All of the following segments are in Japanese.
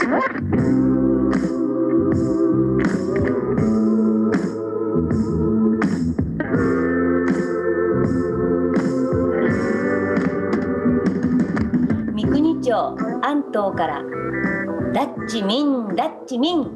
三国町安東からダッチミンダッチミン。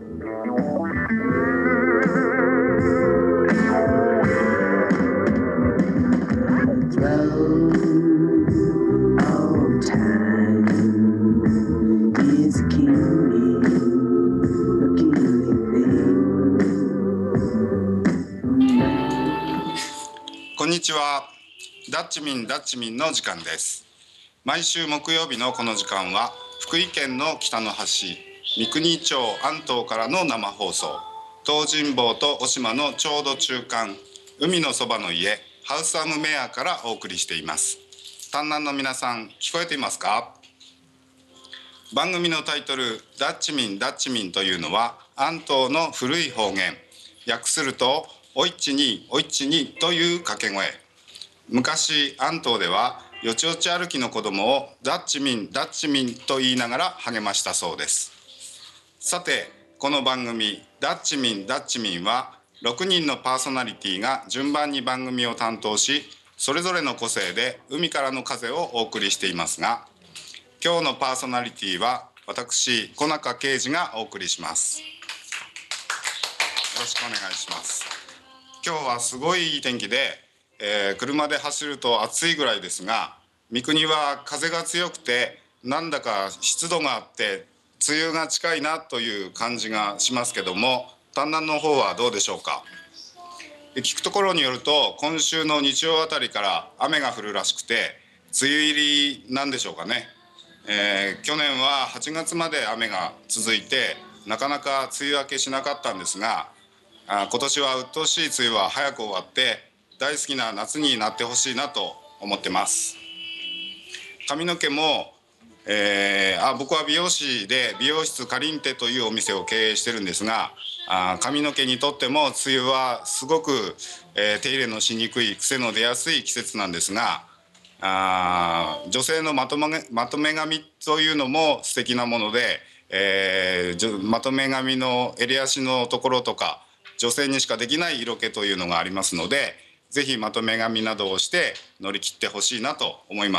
こんにちは。ダッチミンダッチミンの時間です。毎週木曜日のこの時間は福井県の北の端三国町安東からの生放送、東尋坊と渡島のちょうど中間、海のそばの家ハウスアムメアからお送りしています。丹南の皆さん、聞こえていますか？番組のタイトルダッチミンダッチミンというのは安東の古い方言、訳するとおいちにおいちにという掛け声。昔安東ではよちよち歩きの子供をダッチミンダッチミンと言いながら励ましたそうです。さて、この番組ダッチミンダッチミンは6人のパーソナリティが順番に番組を担当し、それぞれの個性で海からの風をお送りしていますが、今日のパーソナリティは私小中啓二がお送りします。よろしくお願いします。今日はすごいいい天気で、車で走ると暑いぐらいですが、三国は風が強くてなんだか湿度があって梅雨が近いなという感じがしますけども、丹南の方はどうでしょうか？聞くところによると今週の日曜あたりから雨が降るらしくて梅雨入りなんでしょうかね。去年は8月まで雨が続いてなかなか梅雨明けしなかったんですが、今年は鬱陶しい梅雨は早く終わって大好きな夏になってほしいなと思ってます。髪の毛も、僕は美容師で美容室カリンテというお店を経営してるんですが、髪の毛にとっても梅雨はすごく、手入れのしにくい癖の出やすい季節なんですが、女性のまとめ髪というのも素敵なもので、まとめ髪の襟足のところとか女性にしかできない色気というのがありますので、ぜひまとめ髪などをして乗り切ってほしいなと思います。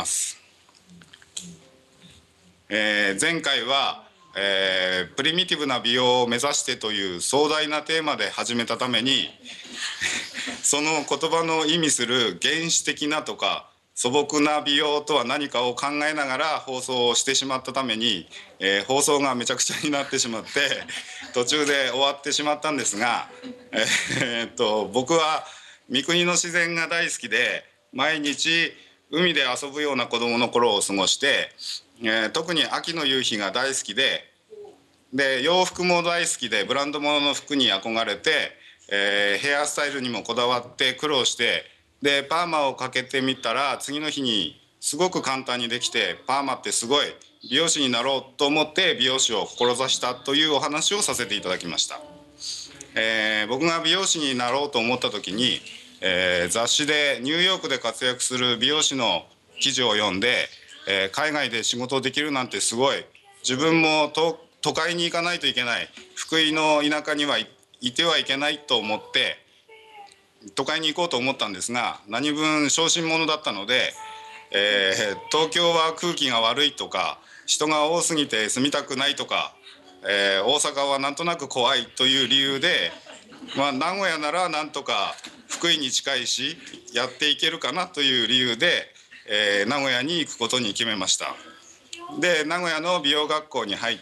前回は、プリミティブな美容を目指してという壮大なテーマで始めたためにその言葉の意味する原始的なとか素朴な美容とは何かを考えながら放送をしてしまったために、放送がめちゃくちゃになってしまって途中で終わってしまったんですが、僕は三国の自然が大好きで毎日海で遊ぶような子どもの頃を過ごして、特に秋の夕日が大好きで、洋服も大好きでブランド物の服に憧れて、ヘアスタイルにもこだわって苦労して、でパーマをかけてみたら次の日にすごく簡単にできて、パーマってすごい、美容師になろうと思って美容師を志したというお話をさせていただきました。僕が美容師になろうと思った時に、雑誌でニューヨークで活躍する美容師の記事を読んで、海外で仕事できるなんてすごい、自分も都会に行かないといけない、福井の田舎にはいてはいけないと思って都会に行こうと思ったんですが、何分小心者だったので、東京は空気が悪いとか人が多すぎて住みたくないとか、大阪はなんとなく怖いという理由で、名古屋ならなんとか福井に近いしやっていけるかなという理由で、名古屋に行くことに決めました。で名古屋の美容学校に入って、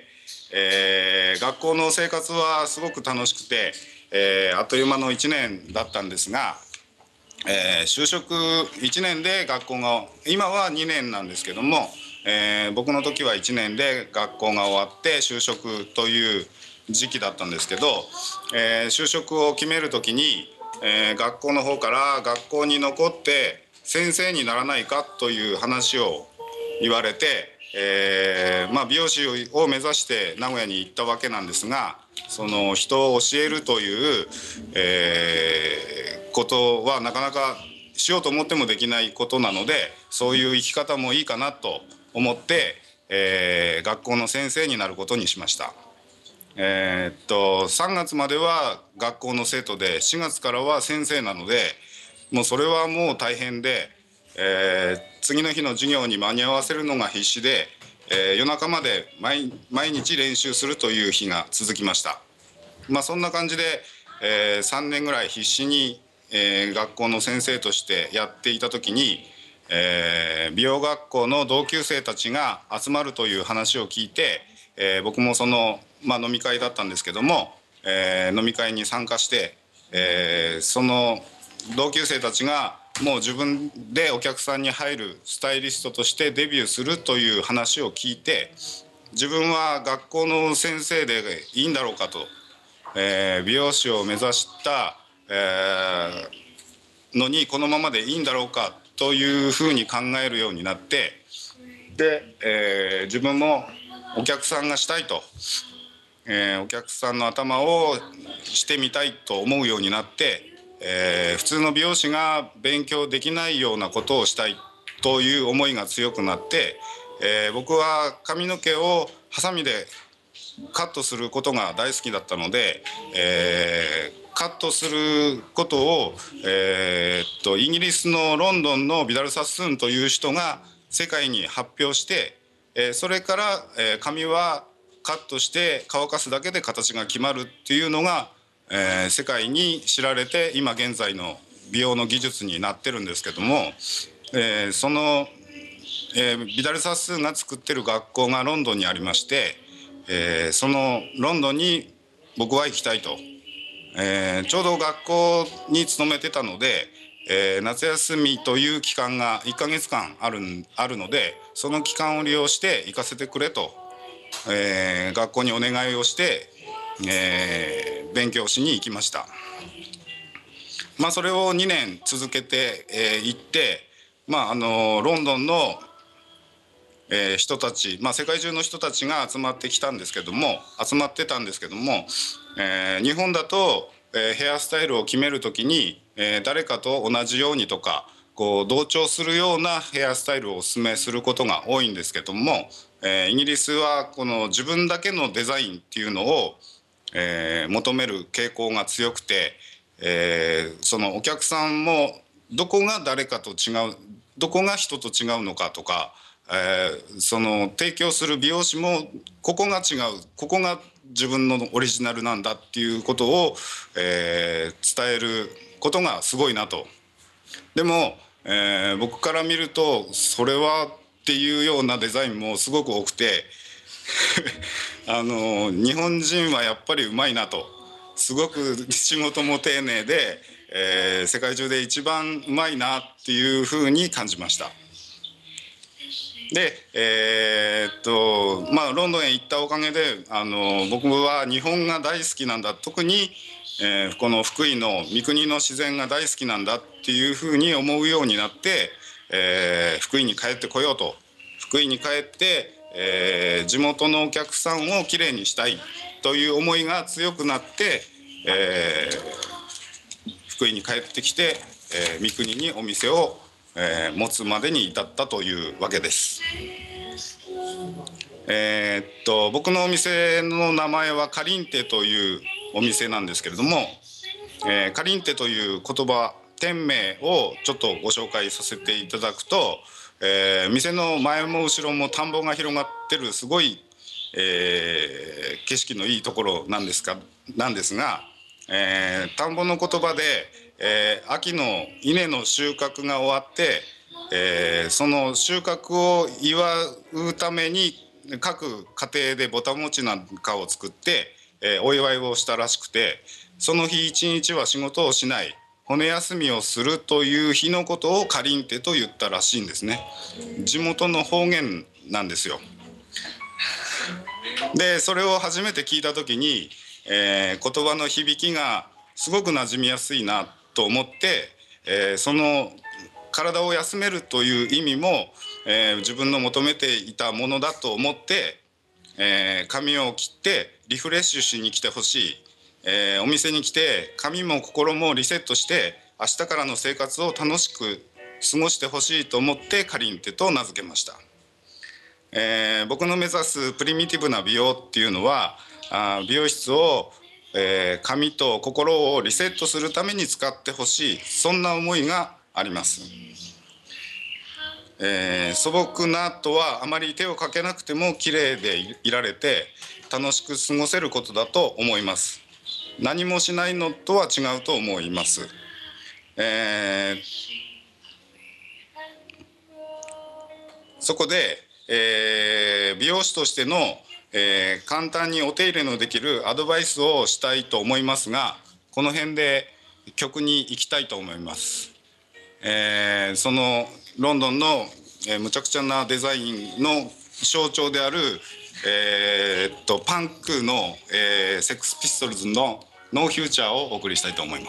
学校の生活はすごく楽しくて、あっという間の1年だったんですが、就職1年で学校が、今は2年なんですけども、僕の時は1年で学校が終わって就職という時期だったんですけど、就職を決める時に、学校の方から学校に残って先生にならないかという話を言われて、美容師を目指して名古屋に行ったわけなんですが、その人を教えるという、ことはなかなかしようと思ってもできないことなので、そういう生き方もいいかなと思って、 学校の先生になることにしました。3月までは学校の生徒で4月からは先生なので、もうそれはもう大変で、次の日の授業に間に合わせるのが必死で、夜中まで毎日練習するという日が続きました。そんな感じで、3年ぐらい必死に、学校の先生としてやっていた時に、美容学校の同級生たちが集まるという話を聞いて、僕もその、飲み会だったんですけども、飲み会に参加して、その同級生たちがもう自分でお客さんに入るスタイリストとしてデビューするという話を聞いて、自分は学校の先生でいいんだろうかと、美容師を目指した、のにこのままでいいんだろうかというふうに考えるようになって、で、自分もお客さんがしたいと、お客さんの頭をしてみたいと思うようになって、普通の美容師が勉強できないようなことをしたいという思いが強くなって、僕は髪の毛をハサミでカットすることが大好きだったので、カットすることを、イギリスのロンドンのビダル・サッスーンという人が世界に発表して、それから、髪はカットして乾かすだけで形が決まるっていうのが、世界に知られて今現在の美容の技術になってるんですけども、その、ビダル・サッスーンが作ってる学校がロンドンにありまして、そのロンドンに僕は行きたいと、ちょうど学校に勤めてたので、夏休みという期間が1ヶ月間あるので、その期間を利用して行かせてくれと、学校にお願いをして、勉強しに行きました。それを2年続けて行って、ロンドンの人たち、世界中の人たちが集まってたんですけども、日本だと、ヘアスタイルを決めるときに、誰かと同じようにとかこう同調するようなヘアスタイルをお勧めすることが多いんですけども、イギリスはこの自分だけのデザインっていうのを、求める傾向が強くて、そのお客さんもどこが誰かと違う、どこが人と違うのかとか、その提供する美容師もここが違う、ここが自分のオリジナルなんだっていうことを、伝えることがすごいなと。でも、僕から見るとそれはっていうようなデザインもすごく多くて日本人はやっぱりうまいなと、すごく仕事も丁寧で、世界中で一番うまいなっていうふうに感じました。で、ロンドンへ行ったおかげで僕は日本が大好きなんだ、特に、この福井の三国の自然が大好きなんだっていうふうに思うようになって、福井に帰ってこようと、福井に帰って、地元のお客さんをきれいにしたいという思いが強くなって、福井に帰ってきて、三国にお店を持つまでに至ったというわけです。僕のお店の名前はカリンテというお店なんですけれども、カリンテという言葉、店名をちょっとご紹介させていただくと、店の前も後ろも田んぼが広がってるすごい、景色のいいところなんですが、田んぼの言葉で、秋の稲の収穫が終わって、その収穫を祝うために各家庭でぼた餅なんかを作って、お祝いをしたらしくて、その日一日は仕事をしない、骨休みをするという日のことをカリンテと言ったらしいんですね。地元の方言なんですよ。でそれを初めて聞いた時に、言葉の響きがすごく馴染みやすいなと思って、その体を休めるという意味も、自分の求めていたものだと思って、髪を切ってリフレッシュしに来てほしい、お店に来て髪も心もリセットして明日からの生活を楽しく過ごしてほしいと思ってカリンテと名付けました。 僕の目指すプリミティブな美容っていうのは美容室を、髪と心をリセットするために使ってほしい、そんな思いがあります。素朴なとはあまり手をかけなくても綺麗でいられて楽しく過ごせることだと思います。何もしないのとは違うと思います。そこで、美容師としての、簡単にお手入れのできるアドバイスをしたいと思いますが、この辺で曲に行きたいと思います。そのロンドンの、むちゃくちゃなデザインの象徴である、パンクの、セックスピストルズのノーフューチャーをお送りしたいと思います。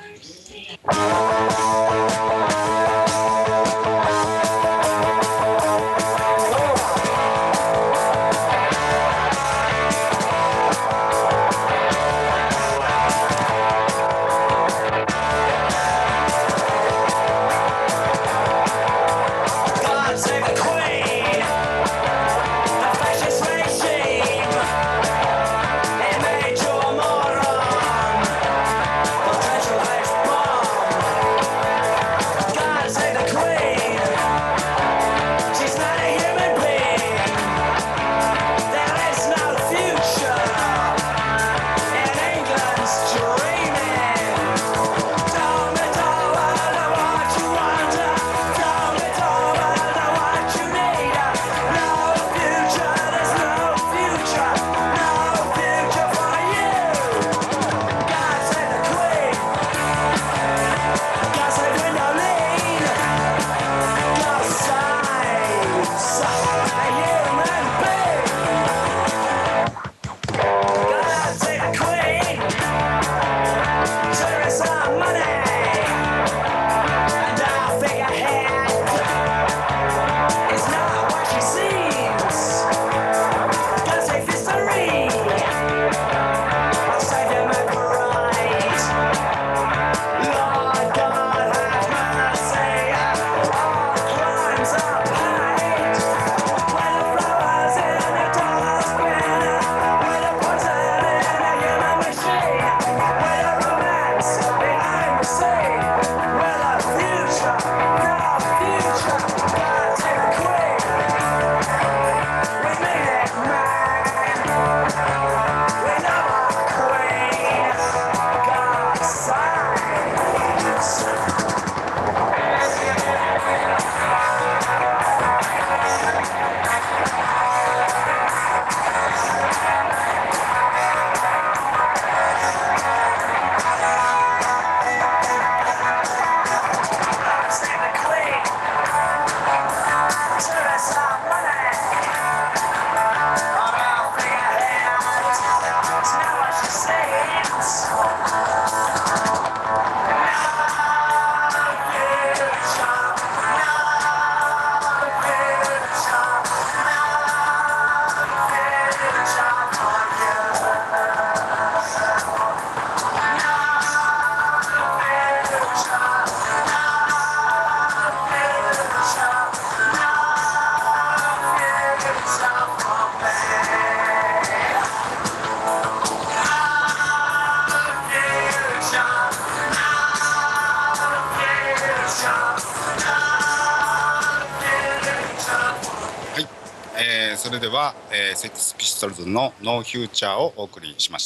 それでは、セックスピストルズのノーフューチャーをお送りしました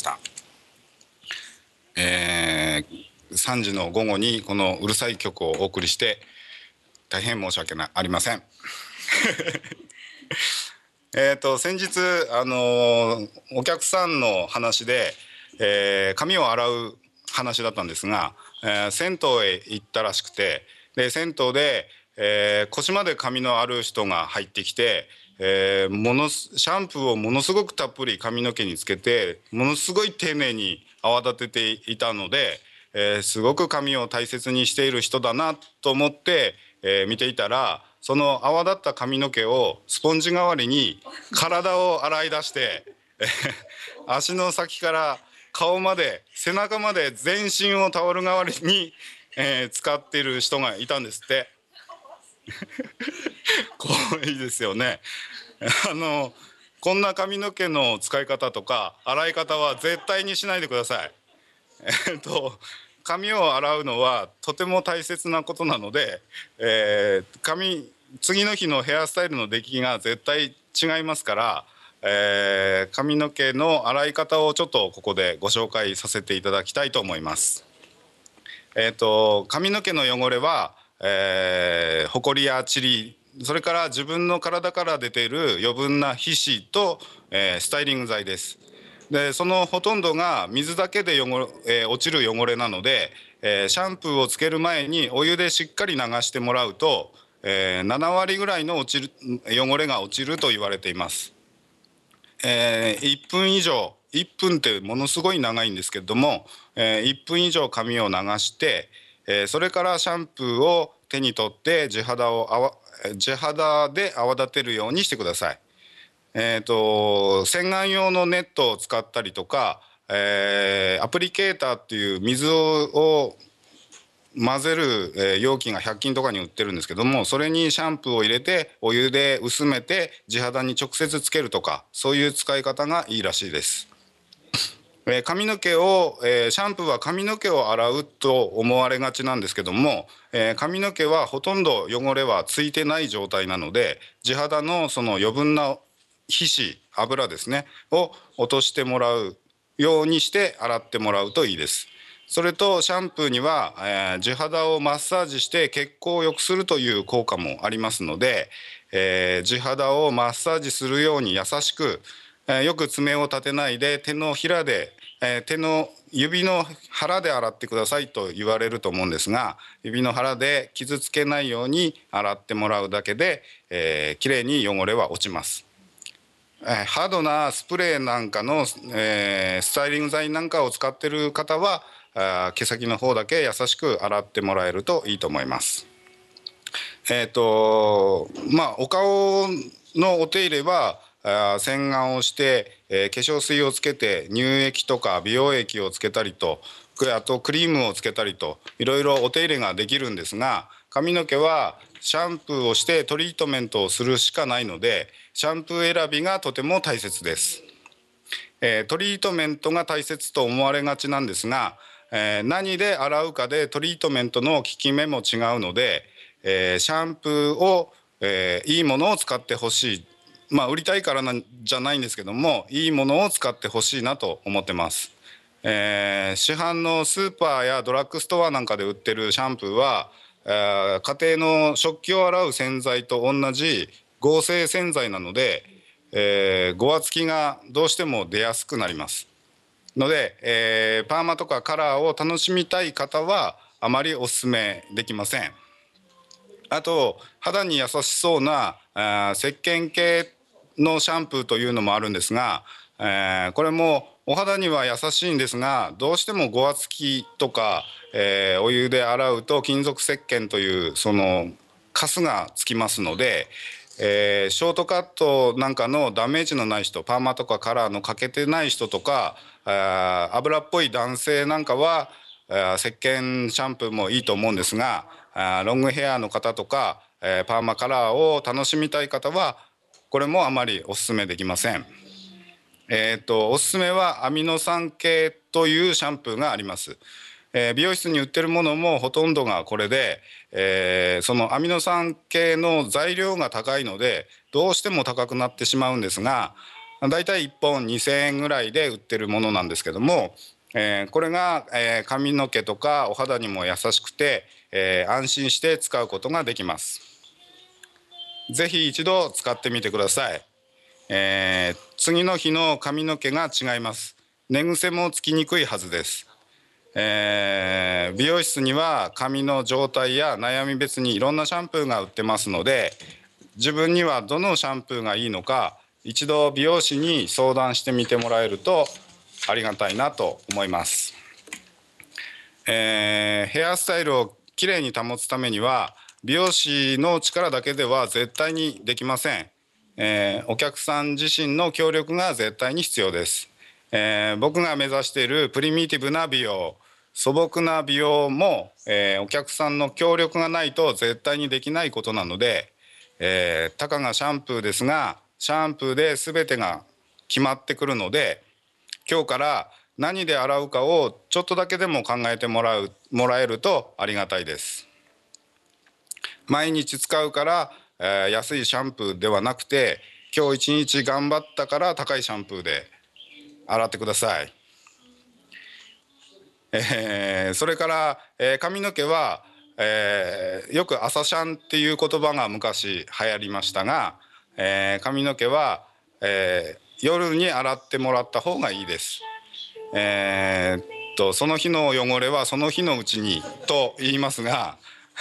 。3時の午後にこのうるさい曲をお送りして大変申し訳ありません。先日お客さんの話で、髪を洗う話だったんですが、銭湯へ行ったらしくて、で銭湯で、腰まで髪のある人が入ってきて、シャンプーをものすごくたっぷり髪の毛につけてものすごい丁寧に泡立てていたので、すごく髪を大切にしている人だなと思って、見ていたら、その泡立った髪の毛をスポンジ代わりに体を洗い出して足の先から顔まで背中まで全身をタオル代わりに、使っている人がいたんですって。怖いですよね。 こんな髪の毛の使い方とか洗い方は絶対にしないでください。髪を洗うのはとても大切なことなので、次の日のヘアスタイルの出来が絶対違いますから、髪の毛の洗い方をちょっとここでご紹介させていただきたいと思います。髪の毛の汚れは、ほこりや塵、それから自分の体から出ている余分な皮脂と、スタイリング剤です。でそのほとんどが水だけで落ちる汚れなので、シャンプーをつける前にお湯でしっかり流してもらうと、7割ぐらいの汚れが落ちると言われています。1分以上、1分ってものすごい長いんですけれども、1分以上髪を流して、それからシャンプーを手に取って地肌で泡立てるようにしてください。洗顔用のネットを使ったりとか、アプリケーターっていう水を混ぜる容器が100均とかに売ってるんですけども、それにシャンプーを入れてお湯で薄めて地肌に直接つけるとか、そういう使い方がいいらしいです。髪の毛を、シャンプーは髪の毛を洗うと思われがちなんですけども、髪の毛はほとんど汚れはついてない状態なので、地肌のその余分な皮脂、油ですねを落としてもらうようにして洗ってもらうといいです。それとシャンプーには、地肌をマッサージして血行を良くするという効果もありますので、地肌をマッサージするように優しく、よく爪を立てないで手の指の腹で洗ってくださいと言われると思うんですが、指の腹で傷つけないように洗ってもらうだけで、きれいに汚れは落ちます。ハードなスプレーなんかの、スタイリング剤なんかを使っている方は毛先の方だけ優しく洗ってもらえるといいと思います。お顔のお手入れは洗顔をして、化粧水をつけて乳液とか美容液をつけたりと、あとクリームをつけたりといろいろお手入れができるんですが、髪の毛はシャンプーをしてトリートメントをするしかないので、シャンプー選びがとても大切です。トリートメントが大切と思われがちなんですが、何で洗うかでトリートメントの効き目も違うので、シャンプーを、いいものを使ってほしい、売りたいからじゃないんですけども、いいものを使ってほしいなと思ってます。市販のスーパーやドラッグストアなんかで売ってるシャンプーは、家庭の食器を洗う洗剤と同じ合成洗剤なので、ごわつきがどうしても出やすくなりますので、パーマとかカラーを楽しみたい方はあまりおすすめできません。あと肌に優しそうな石鹸系のシャンプーというのもあるんですが、これもお肌には優しいんですが、どうしてもごわつきとか、お湯で洗うと金属石鹸というそのカスがつきますので、ショートカットなんかのダメージのない人、パーマとかカラーのかけてない人とか、油っぽい男性なんかは石鹸シャンプーもいいと思うんですが、ロングヘアの方とか、パーマカラーを楽しみたい方はこれもあまりおすすめできません。おすすめはアミノ酸系というシャンプーがあります。美容室に売ってるものもほとんどがこれで、そのアミノ酸系の材料が高いのでどうしても高くなってしまうんですが、だいたい1本2000円ぐらいで売ってるものなんですけども、これが、髪の毛とかお肌にも優しくて、安心して使うことができます。ぜひ一度使ってみてください。次の日の髪の毛が違います。寝癖もつきにくいはずです。美容室には髪の状態や悩み別にいろんなシャンプーが売ってますので、自分にはどのシャンプーがいいのか一度美容師に相談してみてもらえるとありがたいなと思います。ヘアスタイルをきれいに保つためには美容師の力だけでは絶対にできません。お客さん自身の協力が絶対に必要です。僕が目指しているプリミティブな美容、素朴な美容も、お客さんの協力がないと絶対にできないことなので、たかがシャンプーですがシャンプーで全てが決まってくるので、今日から何で洗うかをちょっとだけでも考えてもらえるとありがたいです。毎日使うから、安いシャンプーではなくて、今日一日頑張ったから高いシャンプーで洗ってください。それから、髪の毛は、よく朝シャンっていう言葉が昔流行りましたが、髪の毛は、夜に洗ってもらった方がいいです。その日の汚れはその日のうちにと言いますが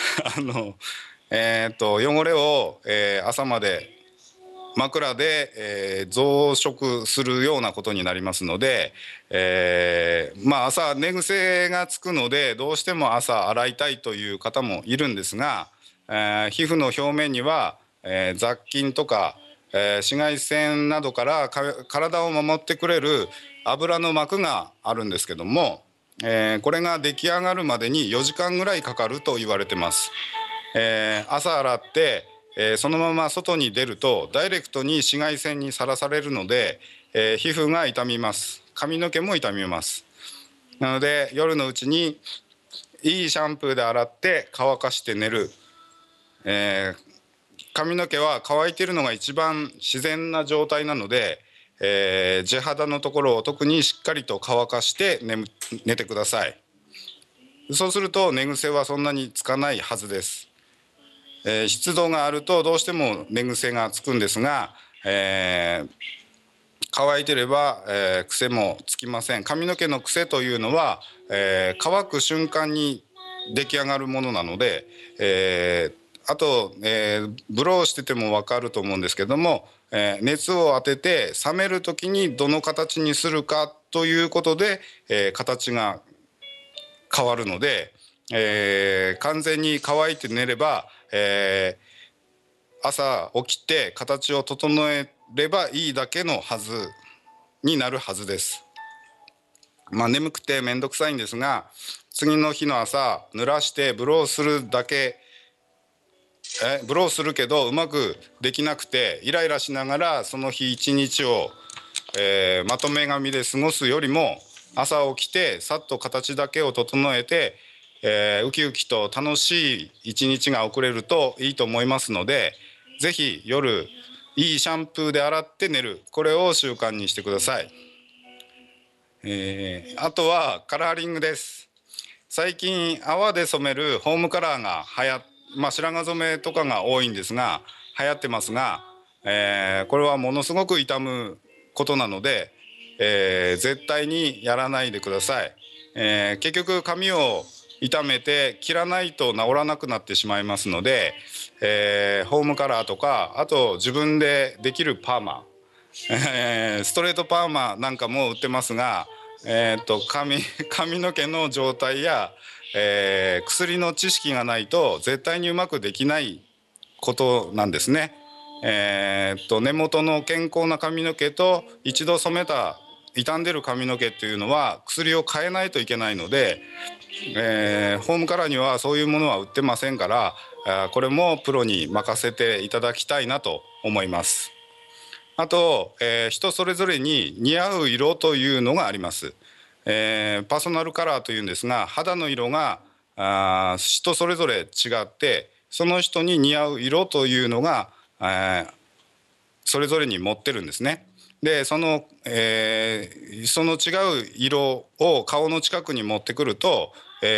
汚れを、朝まで枕で、増殖するようなことになりますので、朝寝癖がつくのでどうしても朝洗いたいという方もいるんですが、皮膚の表面には、雑菌とか、紫外線などから体を守ってくれる油の膜があるんですけども、これが出来上がるまでに4時間ぐらいかかると言われてます。朝洗って、そのまま外に出るとダイレクトに紫外線にさらされるので、皮膚が傷みます。髪の毛も傷みます。なので夜のうちにいいシャンプーで洗って乾かして寝る。髪の毛は乾いているのが一番自然な状態なので、地肌のところを特にしっかりと乾かして寝てください。そうすると寝癖はそんなにつかないはずです。湿度があるとどうしても寝癖がつくんですが、乾いてれば、癖もつきません。髪の毛の癖というのは、乾く瞬間に出来上がるものなので、あと、ブローしてても分かると思うんですけども、熱を当てて冷める時にどの形にするかということで、形が変わるので、完全に乾いて寝れば、朝起きて形を整えればいいだけのはずになるはずです。眠くて面倒くさいんですが、次の日の朝濡らしてブローするだけ、ブローするけどうまくできなくてイライラしながらその日一日を、まとめ髪で過ごすよりも、朝起きてさっと形だけを整えて、ウキウキと楽しい一日が送れるといいと思いますので、ぜひ夜いいシャンプーで洗って寝る、これを習慣にしてください。あとはカラーリングです。最近泡で染めるホームカラーが白髪染めとかが多いんですが流行ってますが、これはものすごく傷むことなので、絶対にやらないでください。結局髪を傷めて切らないと治らなくなってしまいますので、ホームカラーとか、あと自分でできるパーマ、ストレートパーマなんかも売ってますが、髪の毛の状態や、薬の知識がないと絶対にうまくできないことなんですね。根元の健康な髪の毛と一度染めた傷んでる髪の毛っていうのは薬を変えないといけないので、ホームカラーにはそういうものは売ってませんから、これもプロに任せていただきたいなと思います。あと、人それぞれに似合う色というのがあります。パーソナルカラーというんですが、肌の色が人それぞれ違って、その人に似合う色というのが、それぞれに持ってるんですね。でその違う色を顔の近くに持ってくると、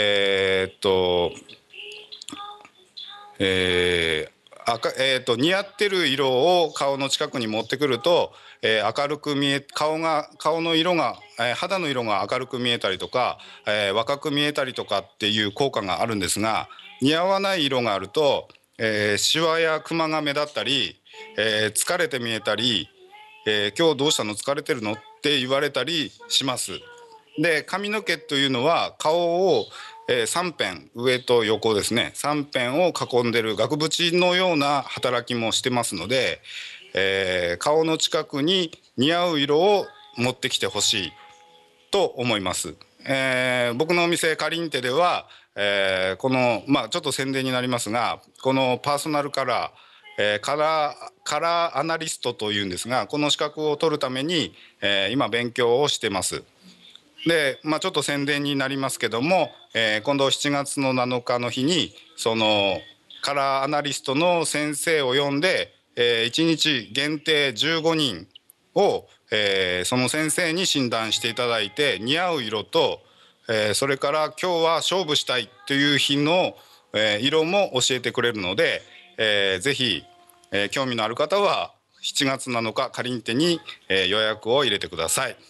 似合ってる色を顔の近くに持ってくると、明るく顔の色が、肌の色が明るく見えたりとか、若く見えたりとかっていう効果があるんですが、似合わない色があると、シワやクマが目立ったり、疲れて見えたり、今日どうしたの、疲れてるのって言われたりします。で髪の毛というのは顔を3辺、上と横ですね、3辺を囲んでる額縁のような働きもしてますので、顔の近くに似合う色を持ってきてほしいと思います。僕のお店カリンテでは、このちょっと宣伝になりますが、このパーソナルカラカラーアナリストというんですが、この資格を取るために、今勉強をしてます。で、ちょっと宣伝になりますけども、今度7月の7日の日にそのカラーアナリストの先生を呼んで、1日限定15人を、その先生に診断していただいて、似合う色と、それから今日は勝負したいという日の、色も教えてくれるので、ぜひ、興味のある方は7月7日かりんてに、予約を入れてください。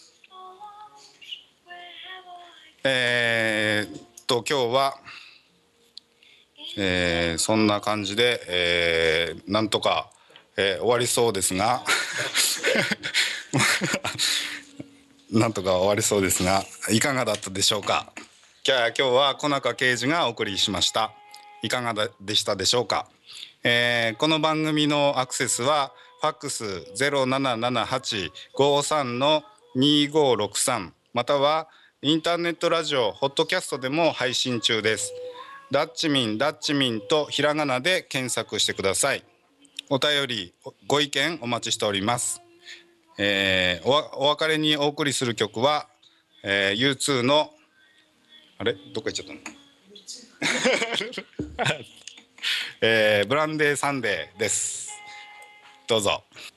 今日は、そんな感じで、なんとか、終わりそうですがなんとか終わりそうですが、いかがだったでしょうか。今日は小中刑事がお送りしました。いかがでしたでしょうか。この番組のアクセスはファックス 077853-2563 またはインターネットラジオホットキャストでも配信中です。ダッチミンとひらがなで検索してください。お便りご意見お待ちしております。お別れにお送りする曲は、U2 のどっか行っちゃったのブランデーサンデーです。どうぞ。